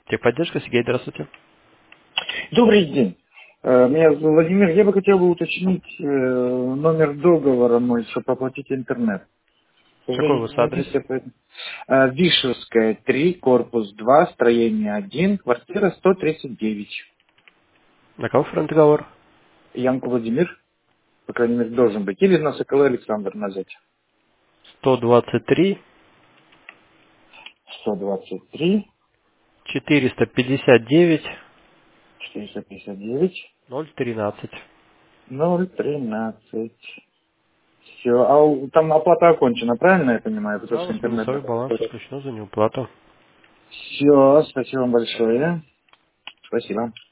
Техподдержка, Сергей, здравствуйте. Добрый день. Меня зовут Владимир. Я бы хотел бы уточнить номер договора мой, чтобы оплатить интернет. К Какой у сожалению, вас не адрес? возьмите, поэтому... Вишевская, 3, корпус 2, строение 1, квартира 139. На кого фронт договор? Янко Владимир, по крайней мере, должен быть. Или на Сокола Александр назад. 123 123, 459 459, 013. 013. Все. Там оплата окончена, правильно я понимаю? Потому Да, у что вас интернет минусовой баланс надо. включено за неуплату. Все, спасибо вам большое. Спасибо.